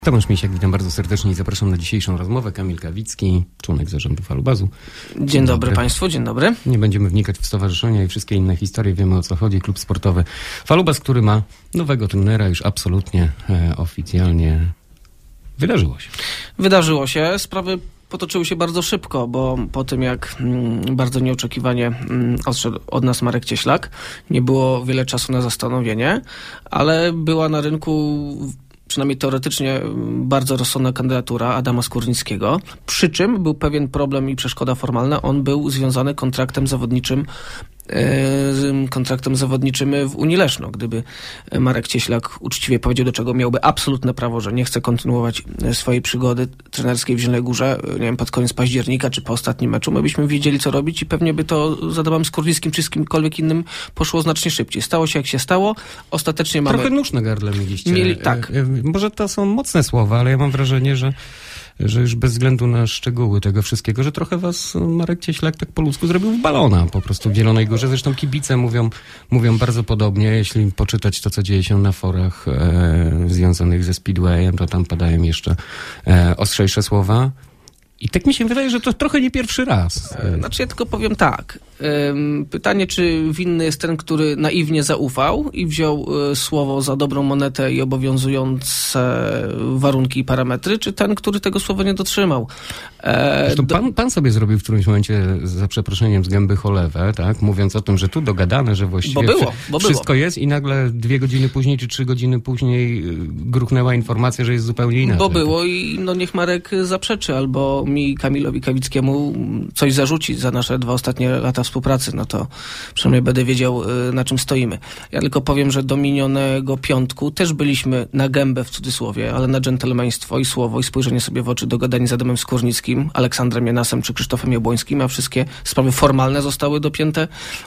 Tomasz Misiak, witam bardzo serdecznie i zapraszam na dzisiejszą rozmowę. Kamil Kawicki, członek zarządu Falubazu. Dzień dobry Państwu, dzień dobry. Nie będziemy wnikać w stowarzyszenia i wszystkie inne historie, wiemy o co chodzi. Klub sportowy Falubaz, który ma nowego trenera, już absolutnie oficjalnie wydarzyło się. Sprawy potoczyły się bardzo szybko, bo po tym jak bardzo nieoczekiwanie odszedł od nas Marek Cieślak, nie było wiele czasu na zastanowienie, ale była na rynku przynajmniej teoretycznie bardzo rozsądna kandydatura Adama Skórnickiego, przy czym był pewien problem i przeszkoda formalna. On był związany kontraktem zawodniczym w Unii Leszno. Gdyby Marek Cieślak uczciwie powiedział, do czego miałby absolutne prawo, że nie chce kontynuować swojej przygody trenerskiej w Zielonej Górze, nie wiem, pod koniec października czy po ostatnim meczu, my byśmy wiedzieli, co robić i pewnie by to z Adamem Skórnickim czy z kimkolwiek innym poszło znacznie szybciej. Stało się jak się stało. Ostatecznie mamy... Trochę nóż na gardle mieliście. Tak. Może to są mocne słowa, ale ja mam wrażenie, że już bez względu na szczegóły tego wszystkiego, że trochę was Marek Cieślak tak po ludzku zrobił w balona po prostu w Zielonej Górze. Zresztą kibice mówią bardzo podobnie. Jeśli poczytać to, co dzieje się na forach związanych ze Speedwayem, to tam padają jeszcze ostrzejsze słowa. I tak mi się wydaje, że to trochę nie pierwszy raz. Znaczy ja tylko powiem tak. Pytanie, czy winny jest ten, który naiwnie zaufał i wziął słowo za dobrą monetę i obowiązujące warunki i parametry, czy ten, który tego słowa nie dotrzymał. Zresztą pan sobie zrobił w którymś momencie, za przeproszeniem, z gęby cholewę, tak? Mówiąc o tym, że tu dogadane, że właściwie wszystko jest i nagle 2 godziny później czy 3 godziny później gruchnęła informacja, że jest zupełnie inaczej. Bo było i niech Marek zaprzeczy, albo mi, Kamilowi Kawickiemu, coś zarzuci za nasze 2 ostatnie lata współpracy, no to przynajmniej będę wiedział, na czym stoimy. Ja tylko powiem, że do minionego piątku też byliśmy na gębę, w cudzysłowie, ale na dżentelmeństwo i słowo i spojrzenie sobie w oczy dogadani z Adamem Skórnickim, Aleksandrem Janasem czy Krzysztofem Jabłońskim, a wszystkie sprawy formalne zostały dopięte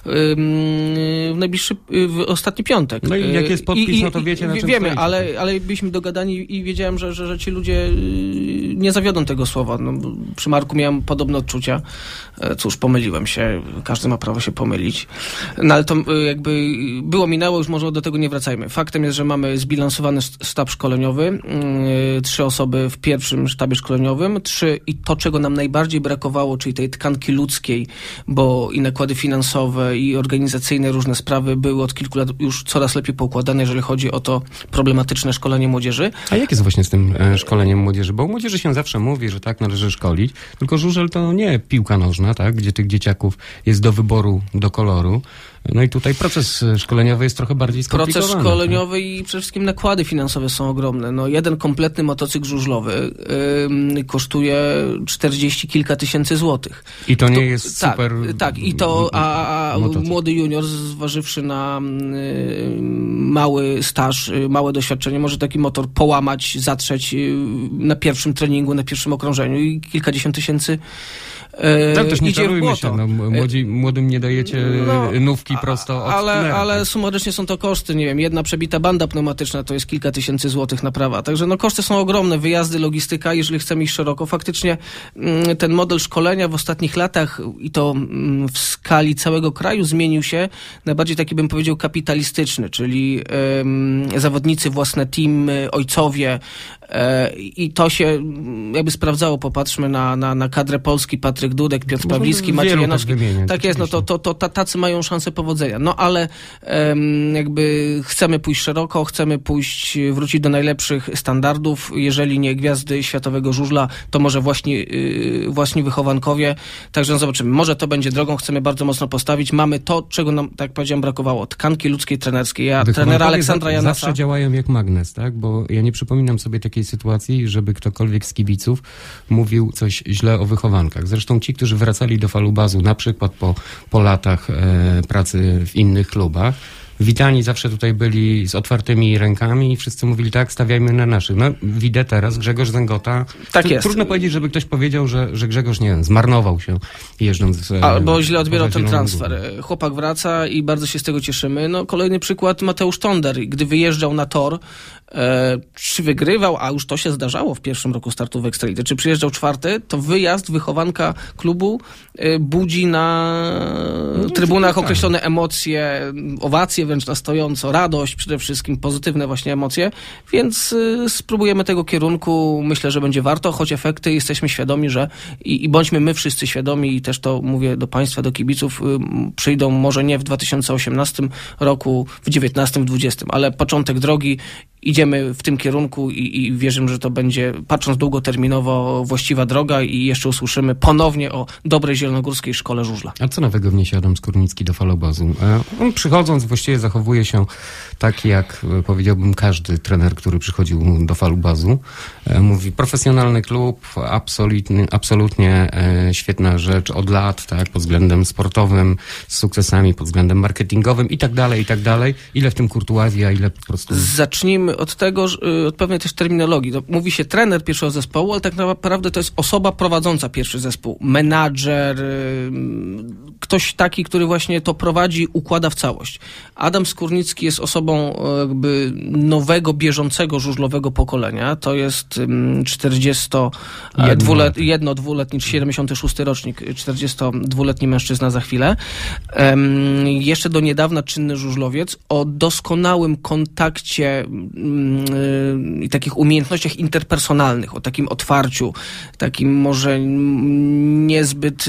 w ostatni piątek. No i jak jest podpis, no to wiecie, na czym wiemy, stoicie. ale byliśmy dogadani i wiedziałem, że ci ludzie nie zawiodą tego słowa. No, przy Marku miałem podobne odczucia. Cóż, pomyliłem się. Każdy ma prawo się pomylić. No ale to jakby minęło, już może do tego nie wracajmy. Faktem jest, że mamy zbilansowany sztab szkoleniowy. 3 osoby w pierwszym sztabie szkoleniowym. 3 i to, czego nam najbardziej brakowało, czyli tej tkanki ludzkiej, bo i nakłady finansowe, i organizacyjne różne sprawy były od kilku lat już coraz lepiej poukładane, jeżeli chodzi o to problematyczne szkolenie młodzieży. A jak jest właśnie z tym szkoleniem młodzieży? Bo u młodzieży się zawsze mówi, że tak należy szkolić, tylko żużel to nie piłka nożna, tak? Gdzie tych dzieciaków jest do wyboru, do koloru. No i tutaj proces szkoleniowy jest trochę bardziej skomplikowany. Proces szkoleniowy i przede wszystkim nakłady finansowe są ogromne. No, jeden kompletny motocykl żużlowy kosztuje 40 kilka tysięcy złotych. I to nie jest super... Tak, i to, a młody junior, zważywszy na mały staż, małe doświadczenie, może taki motor połamać, zatrzeć na pierwszym treningu, na pierwszym okrążeniu i kilkadziesiąt tysięcy tak, też nie idzie w błoto. Się, młodym nie dajecie nówki prosto od ale sumarycznie są to koszty, nie wiem, jedna przebita banda pneumatyczna to jest kilka tysięcy złotych naprawa, także koszty są ogromne, wyjazdy, logistyka, jeżeli chcemy iść szeroko. Faktycznie ten model szkolenia w ostatnich latach i to w skali całego kraju zmienił się, najbardziej taki bym powiedział kapitalistyczny, czyli zawodnicy, własne teamy, ojcowie i to się jakby sprawdzało, popatrzmy na kadrę Polski, Patryk Dudek, Piotr Pawlicki, Maciej Janowski. Tak jest, no to tacy mają szansę powodzenia. No ale jakby chcemy pójść szeroko, chcemy wrócić do najlepszych standardów. Jeżeli nie gwiazdy światowego żużla, to może właśnie wychowankowie. Także zobaczymy. Może to będzie drogą, chcemy bardzo mocno postawić. Mamy to, czego nam, tak jak powiedziałem, brakowało. Tkanki ludzkiej, trenerskiej. Trenera Aleksandra Janasa. Zawsze działają jak magnes, tak? Bo ja nie przypominam sobie takiej sytuacji, żeby ktokolwiek z kibiców mówił coś źle o wychowankach. Zresztą ci, którzy wracali do Falubazu, na przykład po latach pracy w innych klubach, witani zawsze tutaj byli z otwartymi rękami i wszyscy mówili tak, stawiajmy na naszych. No widzę teraz, Grzegorz Zęgota. Tak jest. Trudno powiedzieć, żeby ktoś powiedział, że Grzegorz, nie wiem, zmarnował się jeżdżąc. Albo źle odbierał ten transfer. Chłopak wraca i bardzo się z tego cieszymy. No kolejny przykład Mateusz Tonder. Gdy wyjeżdżał na tor, czy wygrywał, a już to się zdarzało w pierwszym roku startu w Ekstralidze, czy przyjeżdżał 4, to wyjazd, wychowanka klubu budzi na trybunach określone emocje, owacje emocje wręcz na stojąco, radość przede wszystkim, pozytywne właśnie emocje, więc spróbujemy tego kierunku. Myślę, że będzie warto, choć efekty jesteśmy świadomi, że i bądźmy my wszyscy świadomi i też to mówię do państwa, do kibiców, przyjdą może nie w 2018 roku, w 19, w 20, ale początek drogi. Idziemy w tym kierunku i wierzymy, że to będzie, patrząc długoterminowo, właściwa droga i jeszcze usłyszymy ponownie o dobrej zielonogórskiej szkole żużla. A co nowego wniesie Adam Skórnicki do falobazu? On przychodząc właściwie zachowuje się tak, jak powiedziałbym każdy trener, który przychodził do falobazu. Mówi, profesjonalny klub, absolutnie świetna rzecz od lat, tak, pod względem sportowym, z sukcesami, pod względem marketingowym i tak dalej. Ile w tym kurtuazji, a ile po prostu... Zacznijmy od tego, od pewnej też terminologii. Mówi się trener pierwszego zespołu, ale tak naprawdę to jest osoba prowadząca pierwszy zespół. Menadżer, ktoś taki, który właśnie to prowadzi, układa w całość. Adam Skórnicki jest osobą jakby nowego, bieżącego żużlowego pokolenia. To jest 42-letni, 76 rocznik, 42-letni mężczyzna za chwilę. Jeszcze do niedawna czynny żużlowiec o doskonałym kontakcie i takich umiejętnościach interpersonalnych, o takim otwarciu, takim może niezbyt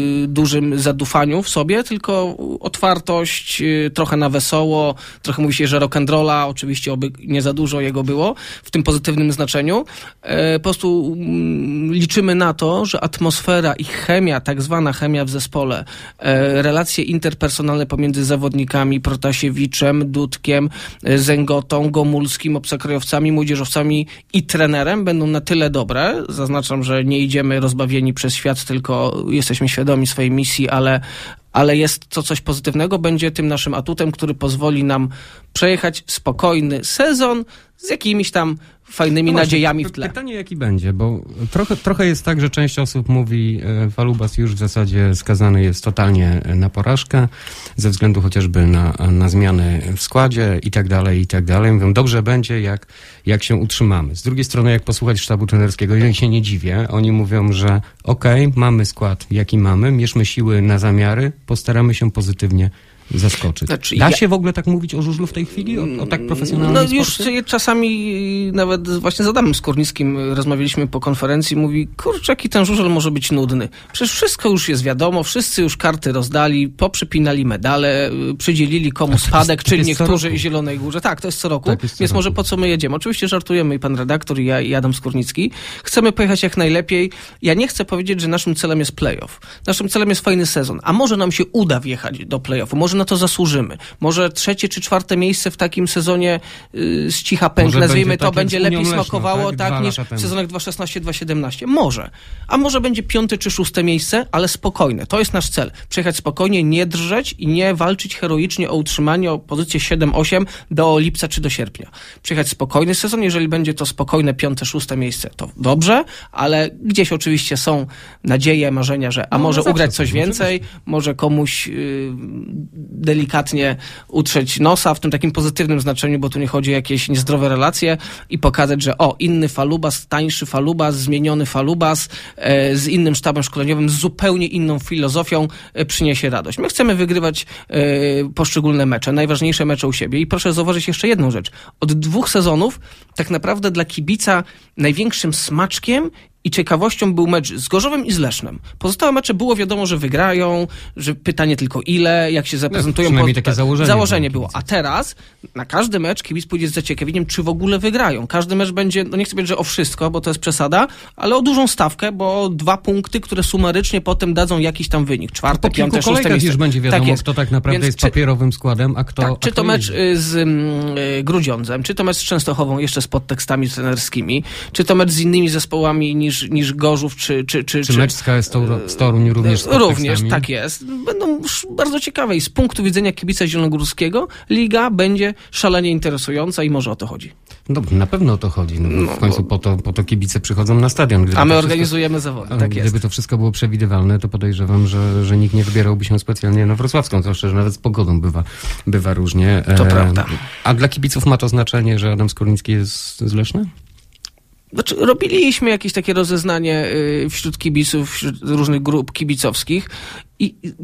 dużym zadufaniu w sobie, tylko otwartość, trochę na wesoło, trochę mówi się, że rock'n'rolla, oczywiście oby nie za dużo jego było, w tym pozytywnym znaczeniu. Po prostu liczymy na to, że atmosfera i chemia, tak zwana chemia w zespole, relacje interpersonalne pomiędzy zawodnikami, Protasiewiczem, Dudkiem, Zęgotą, Gomulskim, obcokrajowcami, młodzieżowcami i trenerem będą na tyle dobre. Zaznaczam, że nie idziemy rozbawieni przez świat, tylko jesteśmy świadomi swojej misji, ale jest to coś pozytywnego, będzie tym naszym atutem, który pozwoli nam przejechać spokojny sezon z jakimiś tam fajnymi nadziejami w tle. Pytanie jaki będzie, bo trochę jest tak, że część osób mówi, Falubas już w zasadzie skazany jest totalnie na porażkę, ze względu chociażby na zmiany w składzie i tak dalej. Mówią, dobrze będzie, jak się utrzymamy. Z drugiej strony, jak posłuchać sztabu trenerskiego, ja się nie dziwię, oni mówią, że okej, mamy skład jaki mamy, mierzmy siły na zamiary, postaramy się pozytywnie zaskoczyć. Znaczy, da się w ogóle tak mówić o żużlu w tej chwili? O tak profesjonalnym sporcie? Już czasami nawet właśnie z Adamem Skórnickim rozmawialiśmy po konferencji, mówi, kurczę, jaki ten żużel może być nudny. Przecież wszystko już jest wiadomo, wszyscy już karty rozdali, poprzypinali medale, przydzielili komu spadek, czy niektórzy Zielonej Górze. Tak, to jest co roku, więc może po co my jedziemy? Oczywiście żartujemy i pan redaktor, i ja, i Adam Skórnicki. Chcemy pojechać jak najlepiej. Ja nie chcę powiedzieć, że naszym celem jest playoff. Naszym celem jest fajny sezon, a może nam się uda wjechać do playoffu, może na to zasłużymy. Może 3. czy 4. miejsce w takim sezonie z cicha pęk, nazwijmy to, będzie lepiej smakowało, tak, niż w sezonach 2016-2017. Może. A może będzie 5. czy 6. miejsce, ale spokojne. To jest nasz cel. Przejechać spokojnie, nie drżeć i nie walczyć heroicznie o utrzymanie, o pozycję 7-8 do lipca czy do sierpnia. Przejechać spokojny sezon, jeżeli będzie to spokojne 5. 6. miejsce, to dobrze, ale gdzieś oczywiście są nadzieje, marzenia, że może ugrać coś więcej, może komuś delikatnie utrzeć nosa w tym takim pozytywnym znaczeniu, bo tu nie chodzi o jakieś niezdrowe relacje i pokazać, że inny Falubas, tańszy Falubas, zmieniony Falubas z innym sztabem szkoleniowym, z zupełnie inną filozofią przyniesie radość. My chcemy wygrywać poszczególne mecze, najważniejsze mecze u siebie i proszę zauważyć jeszcze jedną rzecz. Od 2 sezonów tak naprawdę dla kibica największym smaczkiem i ciekawością był mecz z Gorzowem i z Lesznem. Pozostałe mecze było wiadomo, że wygrają, że pytanie tylko ile, jak się zaprezentują. Przynajmniej takie założenie było. A teraz na każdy mecz kibic pójdzie z zaciekawieniem, czy w ogóle wygrają. Każdy mecz będzie, nie chcę powiedzieć, że o wszystko, bo to jest przesada, ale o dużą stawkę, bo o 2 punkty, które sumarycznie potem dadzą jakiś tam wynik. 4., 5., 6. miejsce. Już będzie wiadomo, kto tak naprawdę jest papierowym składem, a kto... Tak, czy to mecz z Grudziądzem, czy to mecz z Częstochową jeszcze z podtekstami trenerskimi, czy to mecz z innymi zespołami niż Gorzów, czy mecz z KS Toruń również z podtekstami. Również, tak jest. Będą bardzo ciekawe i z punktu widzenia kibica zielonogórskiego liga będzie szalenie interesująca i może o to chodzi. No, na pewno o to chodzi. W końcu po to kibice przychodzą na stadion. A my organizujemy zawody, tak jest. Gdyby to wszystko było przewidywalne, to podejrzewam, że nikt nie wybierałby się specjalnie na wrocławską, zwłaszcza, że nawet z pogodą bywa różnie. To prawda. A dla kibiców ma to znaczenie, że Adam Skórnicki jest z Leszna? Znaczy, robiliśmy jakieś takie rozeznanie wśród kibiców, wśród różnych grup kibicowskich i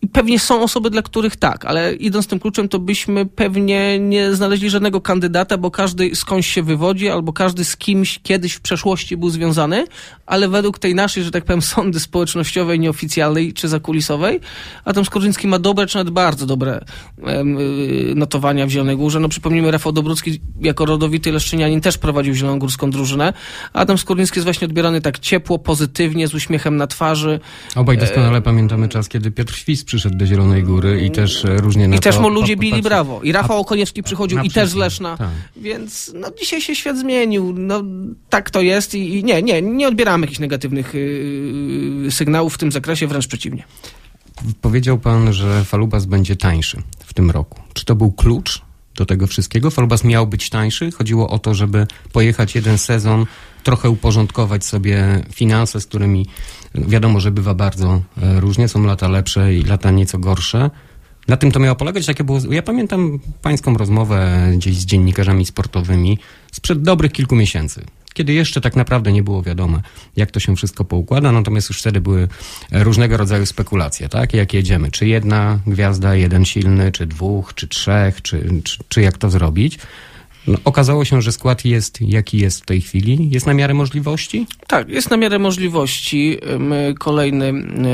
pewnie są osoby, dla których tak, ale idąc tym kluczem, to byśmy pewnie nie znaleźli żadnego kandydata, bo każdy skądś się wywodzi, albo każdy z kimś kiedyś w przeszłości był związany, ale według tej naszej, że tak powiem, sądy społecznościowej, nieoficjalnej czy zakulisowej, Adam Skorżyński ma dobre, czy nawet bardzo dobre notowania w Zielonej Górze. No przypomnijmy, Rafał Dobrucki jako rodowity leszczynianin też prowadził zielonogórską drużynę. Adam Skorżyński jest właśnie odbierany tak ciepło, pozytywnie, z uśmiechem na twarzy. Obaj doskonale pamiętamy czas, kiedy Piotr Świst przyszedł do Zielonej Góry i też różnie na to... I też mu ludzie bili brawo. I Rafał Okoniewski przychodził i też z Leszna. Tak. Więc no dzisiaj się świat zmienił. No tak to jest i nie odbieramy jakichś negatywnych sygnałów w tym zakresie, wręcz przeciwnie. Powiedział pan, że Falubas będzie tańszy w tym roku. Czy to był klucz do tego wszystkiego? Falubas miał być tańszy? Chodziło o to, żeby pojechać jeden sezon, trochę uporządkować sobie finanse, z którymi wiadomo, że bywa bardzo różnie. Są lata lepsze i lata nieco gorsze. Na tym to miało polegać. Takie było... Ja pamiętam pańską rozmowę gdzieś z dziennikarzami sportowymi sprzed dobrych kilku miesięcy, kiedy jeszcze tak naprawdę nie było wiadome, jak to się wszystko poukłada, natomiast już wtedy były różnego rodzaju spekulacje, tak? Jak jedziemy? Czy jedna gwiazda, jeden silny, czy dwóch, czy trzech, czy jak to zrobić? No, okazało się, że skład jest jaki jest w tej chwili. Jest na miarę możliwości? Tak, jest na miarę możliwości. My kolejny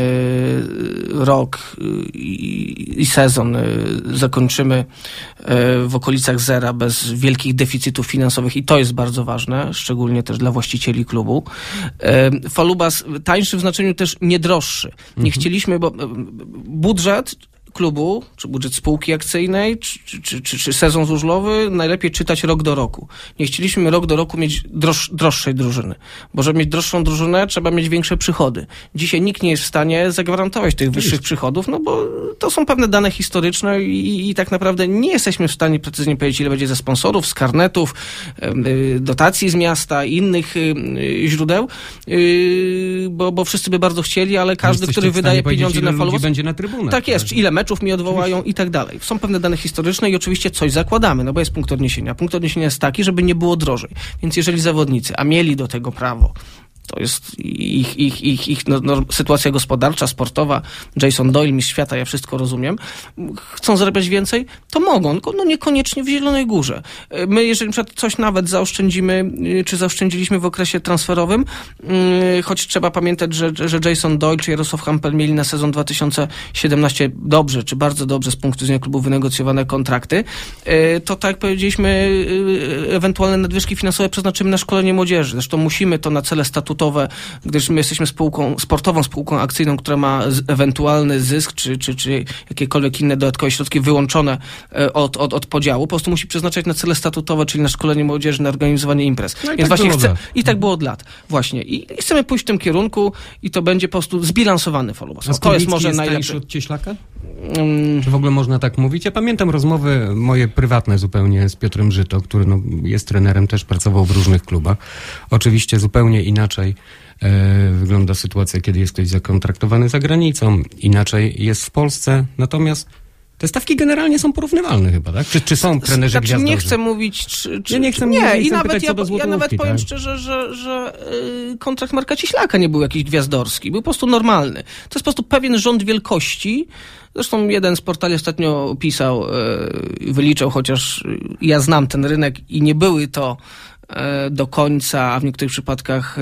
rok i sezon zakończymy w okolicach zera, bez wielkich deficytów finansowych i to jest bardzo ważne, szczególnie też dla właścicieli klubu. Falubas tańszy w znaczeniu też nie droższy. Nie chcieliśmy, bo budżet klubu, czy budżet spółki akcyjnej, czy sezon żużlowy najlepiej czytać rok do roku. Nie chcieliśmy rok do roku mieć droższej drużyny, bo żeby mieć droższą drużynę, trzeba mieć większe przychody. Dzisiaj nikt nie jest w stanie zagwarantować tych wyższych przychodów, no bo to są pewne dane historyczne i tak naprawdę nie jesteśmy w stanie precyzyjnie powiedzieć, ile będzie ze sponsorów, z karnetów, dotacji z miasta i innych źródeł, bo wszyscy by bardzo chcieli, ale każdy, który wydaje pieniądze na Falubas... będzie na trybunach. Tak jest, ile meczów mi odwołają i tak dalej. Są pewne dane historyczne i oczywiście coś zakładamy, no bo jest punkt odniesienia. Punkt odniesienia jest taki, żeby nie było drożej. Więc jeżeli zawodnicy, a mieli do tego prawo, to jest ich sytuacja gospodarcza, sportowa, Jason Doyle, mistrz świata, ja wszystko rozumiem, chcą zarabiać więcej, to mogą, no niekoniecznie w Zielonej Górze. My, jeżeli na przykład coś nawet zaoszczędzimy, czy zaoszczędziliśmy w okresie transferowym, choć trzeba pamiętać, że Jason Doyle czy Jarosław Hampel mieli na sezon 2017 dobrze, czy bardzo dobrze z punktu widzenia klubu wynegocjowane kontrakty, to tak jak powiedzieliśmy, ewentualne nadwyżki finansowe przeznaczymy na szkolenie młodzieży. Zresztą musimy to na cele statutowe, gdyż my jesteśmy sportową spółką akcyjną, która ma ewentualny zysk, czy jakiekolwiek inne dodatkowe środki wyłączone od podziału. Po prostu musi przeznaczać na cele statutowe, czyli na szkolenie młodzieży, na organizowanie imprez. No i więc tak właśnie i tak było od lat. Właśnie. I chcemy pójść w tym kierunku i to będzie po prostu zbilansowany Falubas. To jest może najlepszy od Cieślaka? Czy w ogóle można tak mówić? Ja pamiętam rozmowy moje prywatne zupełnie z Piotrem Żyto, który jest trenerem, też pracował w różnych klubach. Oczywiście zupełnie inaczej wygląda sytuacja, kiedy jest ktoś zakontraktowany za granicą. Inaczej jest w Polsce. Natomiast te stawki generalnie są porównywalne chyba, tak? Czy są trenerzy gwiazdorzy? Nie chcę mówić, Ja nie chcę pytać co do złotówki, ja nawet powiem szczerze, że kontrakt Marka Cieślaka nie był jakiś gwiazdorski. Był po prostu normalny. To jest po prostu pewien rząd wielkości. Zresztą jeden z portali ostatnio pisał, wyliczał, chociaż ja znam ten rynek i nie były to do końca, a w niektórych przypadkach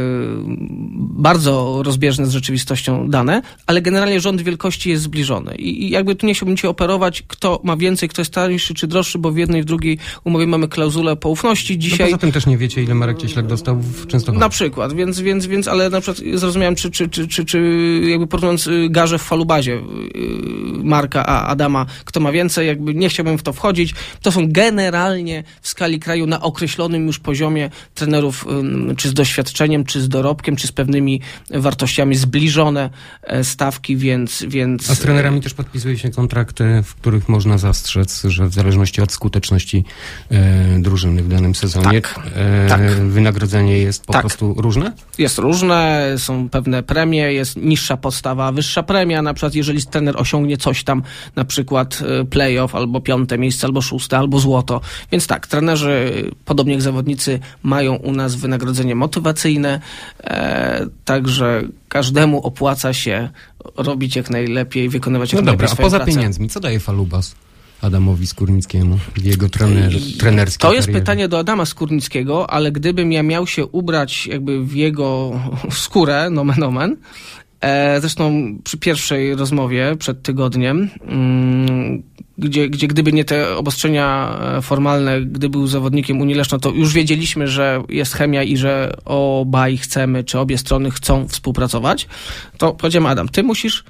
bardzo rozbieżne z rzeczywistością dane, ale generalnie rząd wielkości jest zbliżony. I jakby tu nie chciałbym cię operować, kto ma więcej, kto jest tańszy czy droższy, bo w jednej i w drugiej umowie mamy klauzulę poufności. Dzisiaj... No poza tym też nie wiecie, ile Marek Cieślak dostał w Częstochowie. Na przykład, więc ale na przykład zrozumiałem, czy jakby porównując garzę w Falubazie Marka a Adama, kto ma więcej, jakby nie chciałbym w to wchodzić. To są generalnie w skali kraju na określonym już poziomie trenerów, czy z doświadczeniem, czy z dorobkiem, czy z pewnymi wartościami zbliżone stawki, więc... A z trenerami też podpisuje się kontrakty, w których można zastrzec, że w zależności od skuteczności drużyny w danym sezonie wynagrodzenie jest po prostu różne? Jest różne, są pewne premie, jest niższa podstawa, wyższa premia, na przykład jeżeli trener osiągnie coś tam, na przykład playoff, albo 5. miejsce, albo 6., albo złoto. Więc tak, trenerzy, podobnie jak zawodnicy, mają u nas wynagrodzenie motywacyjne, także każdemu opłaca się robić jak najlepiej, wykonywać jak najlepiej swoją pracę. A poza pracę. pieniędzmi, co daje Falubas Adamowi Skórnickiemu w jego trenerskiej To jest karierze? pytanie do Adama Skórnickiego, ale gdybym ja miał się ubrać jakby w jego skórę, nomen omen, zresztą przy pierwszej rozmowie przed tygodniem, gdzie gdyby nie te obostrzenia formalne, gdy był zawodnikiem Unii Leszno, to już wiedzieliśmy, że jest chemia i że obaj chcemy, czy obie strony chcą współpracować, to powiedziałem: Adam, ty musisz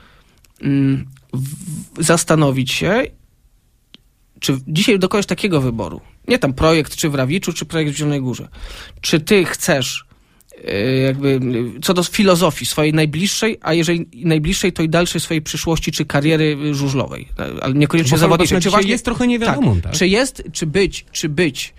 zastanowić się, czy dzisiaj dokonać takiego wyboru, nie tam projekt czy w Rawiczu, czy projekt w Zielonej Górze, czy ty chcesz jakby co do filozofii swojej najbliższej, a jeżeli najbliższej, to i dalszej swojej przyszłości, czy kariery żużlowej, ale niekoniecznie zawodniczej. Czy właśnie jest trochę nie wiadomo, tak? Czy być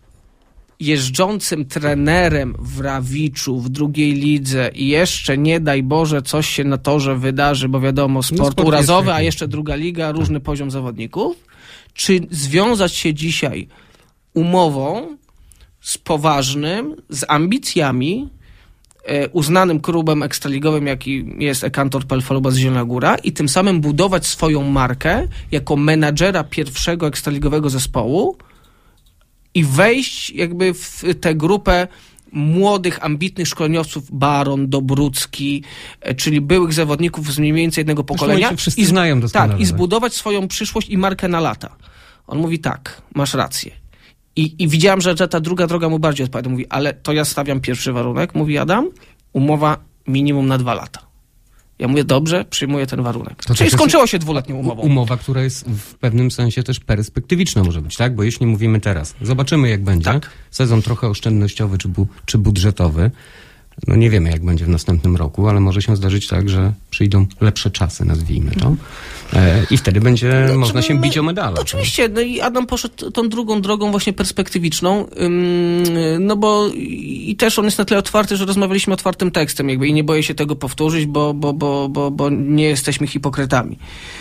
jeżdżącym trenerem w Rawiczu, w drugiej lidze i jeszcze, nie daj Boże, coś się na torze wydarzy, bo wiadomo, sport urazowy, a jeszcze druga liga, różny poziom zawodników, czy związać się dzisiaj umową z poważnym, z ambicjami, uznanym klubem ekstraligowym, jaki jest Ekantor.pl Falubas Zielona Góra, i tym samym budować swoją markę jako menadżera pierwszego ekstraligowego zespołu i wejść jakby w tę grupę młodych, ambitnych szkoleniowców, Baron, Dobrucki, czyli byłych zawodników z mniej więcej jednego pokolenia. Wszyscy znają doskonale. Tak, i zbudować swoją przyszłość i markę na lata. On mówi: tak, masz rację. I widziałem, że ta druga droga mu bardziej odpowiada. Mówi: ale to ja stawiam pierwszy warunek. Mówi Adam: umowa minimum na 2 lata. Ja mówię: dobrze, przyjmuję ten warunek. Czyli skończyło się 2-letnią umową. Umowa, która jest w pewnym sensie też perspektywiczna może być, tak? Bo jeśli mówimy teraz, zobaczymy jak będzie. Tak. Sezon trochę oszczędnościowy czy budżetowy. No nie wiemy, jak będzie w następnym roku, ale może się zdarzyć tak, że przyjdą lepsze czasy, nazwijmy to. I wtedy będzie można się bić o medale. Oczywiście, no i Adam poszedł tą drugą drogą właśnie perspektywiczną, no bo i też on jest na tyle otwarty, że rozmawialiśmy otwartym tekstem jakby i nie boję się tego powtórzyć, bo nie jesteśmy hipokrytami.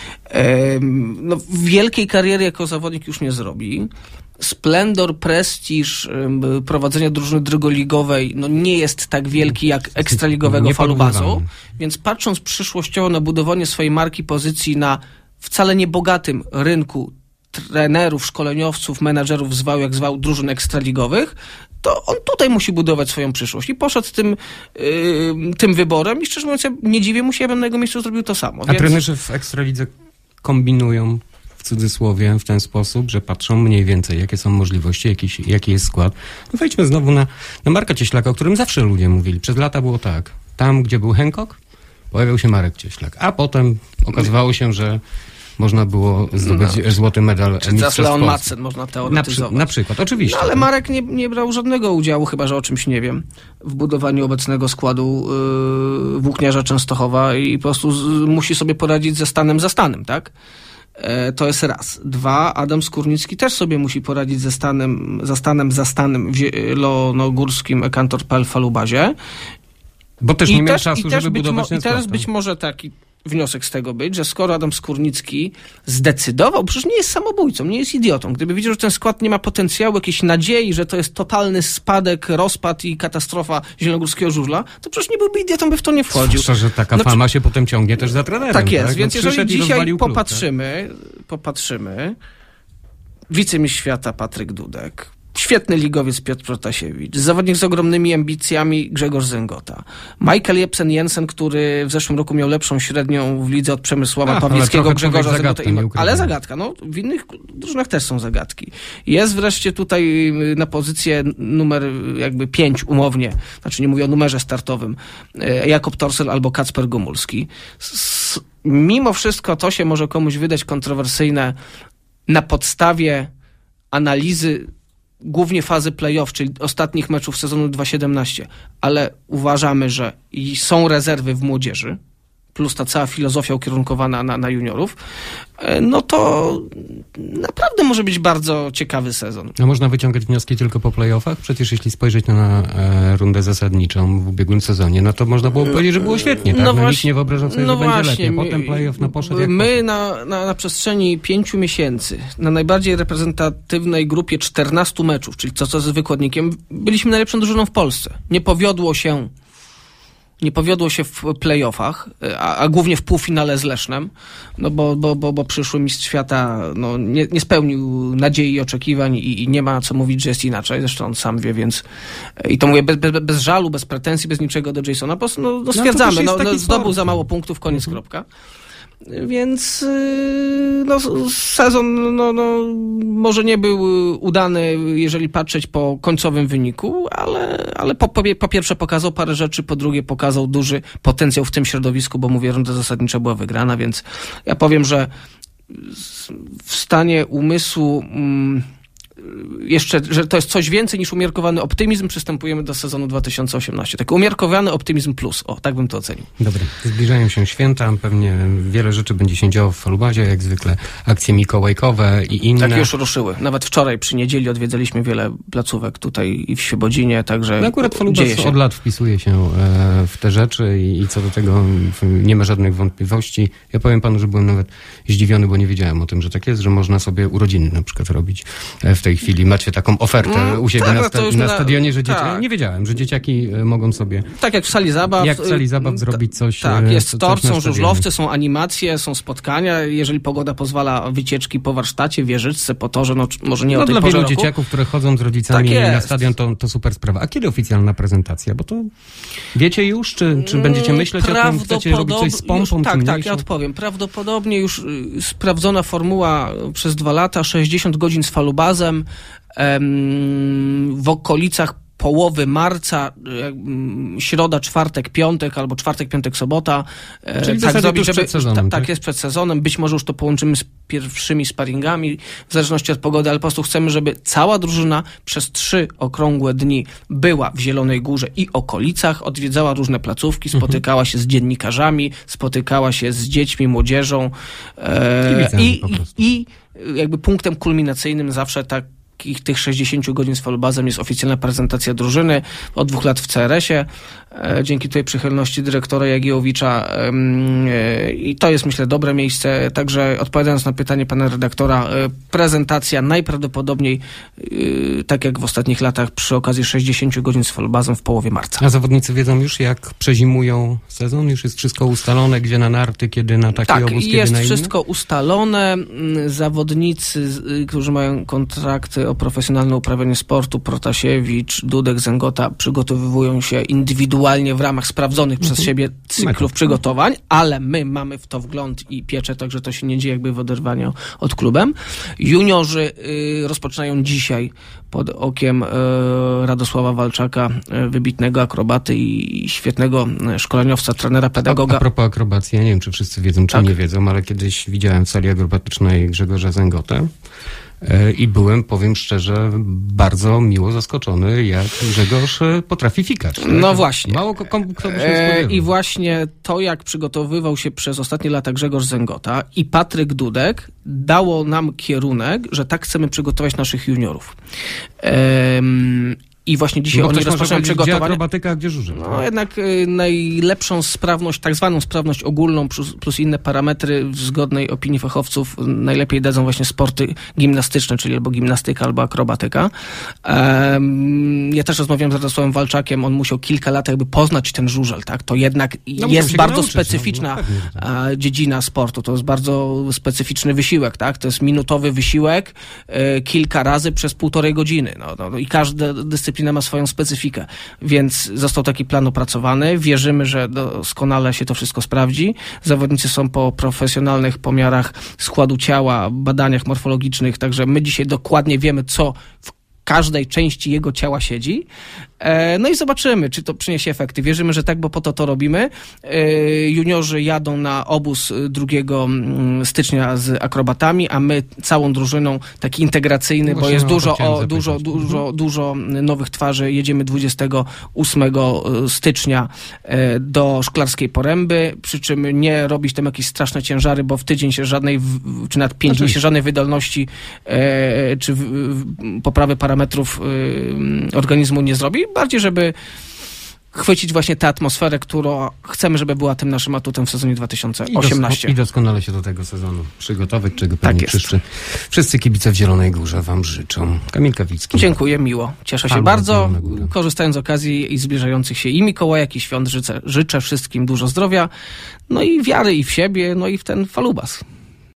No, wielkiej kariery jako zawodnik już nie zrobi. Splendor, prestiż prowadzenia drużyny drugoligowej no nie jest tak wielki jak ekstraligowego Falubasu, więc patrząc przyszłościowo na budowanie swojej marki, pozycji na wcale niebogatym rynku trenerów, szkoleniowców, menadżerów, zwał jak zwał, drużyn ekstraligowych, to on tutaj musi budować swoją przyszłość i poszedł tym wyborem i szczerze mówiąc, ja nie dziwię mu się, ja bym na jego miejscu zrobił to samo. A trenerzy w ekstralidze kombinują w cudzysłowie w ten sposób, że patrzą mniej więcej, jakie są możliwości, jaki jest skład. No wejdźmy znowu na Marka Cieślaka, o którym zawsze ludzie mówili. Przez lata było tak. Tam, gdzie był Hancock, pojawiał się Marek Cieślak. A potem okazywało się, że można było zdobyć złoty medal czy mistrzostw Leon Madsen można teoretyzować. Na przykład, oczywiście. No, ale Marek nie brał żadnego udziału, chyba że o czymś nie wiem, w budowaniu obecnego składu Włókniarza Częstochowa i po prostu musi sobie poradzić ze stanem, tak? To jest raz. 2, Adam Skórnicki też sobie musi poradzić ze stanem w zielonogórskim Ekantor.pl Falubazie. Bo też nie miał czasu, żeby budować ten skład. I teraz być może taki wniosek z tego być, że skoro Adam Skórnicki zdecydował, przecież nie jest samobójcą, nie jest idiotą, gdyby widział, że ten skład nie ma potencjału, jakiejś nadziei, że to jest totalny spadek, rozpad i katastrofa zielonogórskiego żużla, to przecież nie byłby idiotą, by w to nie wchodził. Zwłaszcza, że taka fama się potem ciągnie też za trenerem. Tak jest, tak? więc jeżeli dzisiaj popatrzymy, wicemistrz świata Patryk Dudek, świetny ligowiec Piotr Protasiewicz, zawodnik z ogromnymi ambicjami Grzegorz Zęgota, Michael Jepsen-Jensen, który w zeszłym roku miał lepszą średnią w lidze od Przemysława Pawlickiego, Grzegorza Zęgota. Ale zagadka, no w innych drużynach też są zagadki. Jest wreszcie tutaj na pozycję numer jakby 5 umownie, znaczy nie mówię o numerze startowym, Jakub Torsel albo Kacper Gomulski. Mimo wszystko to się może komuś wydać kontrowersyjne na podstawie analizy głównie fazy play-off, czyli ostatnich meczów sezonu 2017, ale uważamy, że są rezerwy w młodzieży, plus ta cała filozofia ukierunkowana na juniorów, no to naprawdę może być bardzo ciekawy sezon. A można wyciągać wnioski tylko po play-offach? Przecież jeśli spojrzeć na rundę zasadniczą w ubiegłym sezonie, no to można było powiedzieć, że było świetnie, tak? No nikt nie wyobrażał sobie, że będzie lepiej. Potem play-off poszedł jak my na przestrzeni 5 miesięcy, na najbardziej reprezentatywnej grupie 14 meczów, czyli co z wykładnikiem, byliśmy najlepszą drużyną w Polsce. Nie powiodło się nie powiodło się w play-offach, a głównie w półfinale z Lesznem, no bo przyszły mistrz świata no, nie spełnił nadziei i oczekiwań i nie ma co mówić, że jest inaczej. Zresztą on sam wie, więc i to mówię bez żalu, bez pretensji, bez niczego do Jasona. Po prostu stwierdzamy, zdobył za mało punktów, koniec, kropka. Więc sezon może nie był udany, jeżeli patrzeć po końcowym wyniku, ale po pierwsze pokazał parę rzeczy, po drugie pokazał duży potencjał w tym środowisku, bo mówię, runda zasadnicza była wygrana, więc ja powiem, że w stanie umysłu jeszcze, że to jest coś więcej niż umiarkowany optymizm, przystępujemy do sezonu 2018. Tak, umiarkowany optymizm plus. Tak bym to ocenił. Dobra, zbliżają się święta, pewnie wiele rzeczy będzie się działo w Falubazie, jak zwykle akcje mikołajkowe i inne. Tak, już ruszyły. Nawet wczoraj przy niedzieli odwiedzaliśmy wiele placówek tutaj i w Świebodzinie, także akurat Falubaz od lat wpisuje się w te rzeczy i co do tego nie ma żadnych wątpliwości. Ja powiem panu, że byłem nawet zdziwiony, bo nie wiedziałem o tym, że tak jest, że można sobie urodziny na przykład robić w tej chwili. Macie taką ofertę u siebie na stadionie, że dzieciaki... Tak. Nie wiedziałem, że dzieciaki mogą sobie... Tak jak w sali zabaw. Jak w sali zabaw zrobić coś. Tak, jest tort, są żużlowce, są animacje, są spotkania. Jeżeli pogoda pozwala, wycieczki po warsztacie, wieżyczce, po torze, może nie o tej porze dla wielu roku. dzieciaków, które chodzą z rodzicami na stadion, to super sprawa. A kiedy oficjalna prezentacja? Bo to wiecie już, czy będziecie myśleć o tym, chcecie robić coś z pompą? Tak, ja odpowiem. Prawdopodobnie już sprawdzona formuła przez 2 lata, 60 godzin z Falubazem, w okolicach połowy marca, środa, czwartek, piątek, albo czwartek, piątek, sobota. Czyli tak zrobić, żeby przed sezonem, tak jest przed sezonem. Być może już to połączymy z pierwszymi sparingami, w zależności od pogody, ale po prostu chcemy, żeby cała drużyna przez 3 okrągłe dni była w Zielonej Górze i okolicach, odwiedzała różne placówki, spotykała się z dziennikarzami, spotykała się z dziećmi, młodzieżą i jakby punktem kulminacyjnym zawsze tych 60 godzin z Falubazem jest oficjalna prezentacja drużyny od 2 lat w CRS-ie, dzięki tej przychylności dyrektora Jagiełowicza i to jest, myślę, dobre miejsce. Także odpowiadając na pytanie pana redaktora, prezentacja najprawdopodobniej, tak jak w ostatnich latach, przy okazji 60 godzin z Falubazem w połowie marca. A zawodnicy wiedzą już, jak przezimują sezon? Już jest wszystko ustalone, gdzie na narty, kiedy na taki obóz, kiedy na inny? Tak, jest wszystko ustalone. Zawodnicy, którzy mają kontrakty o profesjonalne uprawianie sportu, Protasiewicz, Dudek, Zęgota, przygotowują się indywidualnie w ramach sprawdzonych przez siebie cyklów przygotowań, ale my mamy w to wgląd i pieczę, także to się nie dzieje jakby w oderwaniu od klubem. Juniorzy rozpoczynają dzisiaj pod okiem Radosława Walczaka, wybitnego akrobaty i świetnego szkoleniowca, trenera, pedagoga. A propos akrobacji, ja nie wiem, czy wszyscy wiedzą, czy nie wiedzą, ale kiedyś widziałem w sali akrobatycznej Grzegorza Zęgotę. I byłem, powiem szczerze, bardzo miło zaskoczony, jak Grzegorz potrafi fikać. Tak? No właśnie. Mało kto by się spodziewał. I właśnie to, jak przygotowywał się przez ostatnie lata Grzegorz Zęgota i Patryk Dudek, dało nam kierunek, że tak chcemy przygotować naszych juniorów. I właśnie dzisiaj oni rozpoczynają przygotowanie. Gdzie akrobatyka, gdzie żużel. No jednak najlepszą sprawność, tak zwaną sprawność ogólną plus inne parametry w zgodnej opinii fachowców najlepiej dadzą właśnie sporty gimnastyczne, czyli albo gimnastyka, albo akrobatyka. Ja też rozmawiałem z Radosławem Walczakiem, on musiał kilka lat jakby poznać ten żużel, tak? To jednak jest bardzo specyficzna dziedzina sportu, to jest bardzo specyficzny wysiłek, tak? To jest minutowy wysiłek kilka razy przez 1,5 godziny. No, i każda dyscyplina ma swoją specyfikę, więc został taki plan opracowany. Wierzymy, że doskonale się to wszystko sprawdzi. Zawodnicy są po profesjonalnych pomiarach składu ciała, badaniach morfologicznych, także my dzisiaj dokładnie wiemy, co w każdej części jego ciała siedzi. No i zobaczymy, czy to przyniesie efekty. Wierzymy, że tak, bo po to robimy. Juniorzy jadą na obóz 2 stycznia z akrobatami, a my całą drużyną, taki integracyjny, bo jest dużo nowych twarzy. Jedziemy 28 stycznia do Szklarskiej Poręby, przy czym nie robić tam jakieś straszne ciężary, bo w tydzień się żadnej, czy nad 5 dni się żadnej wydolności, czy poprawy parametrów organizmu nie zrobi. Bardziej, żeby chwycić właśnie tę atmosferę, którą chcemy, żeby była tym naszym atutem w sezonie 2018. I doskonale się do tego sezonu przygotować, czego pewnie jest. wszyscy kibice w Zielonej Górze wam życzą. Kamil Kawicki. Dziękuję, miło. Cieszę się bardzo. Korzystając z okazji i zbliżających się i Mikołajek, i świąt życzę wszystkim dużo zdrowia, no i wiary i w siebie, no i w ten falubas.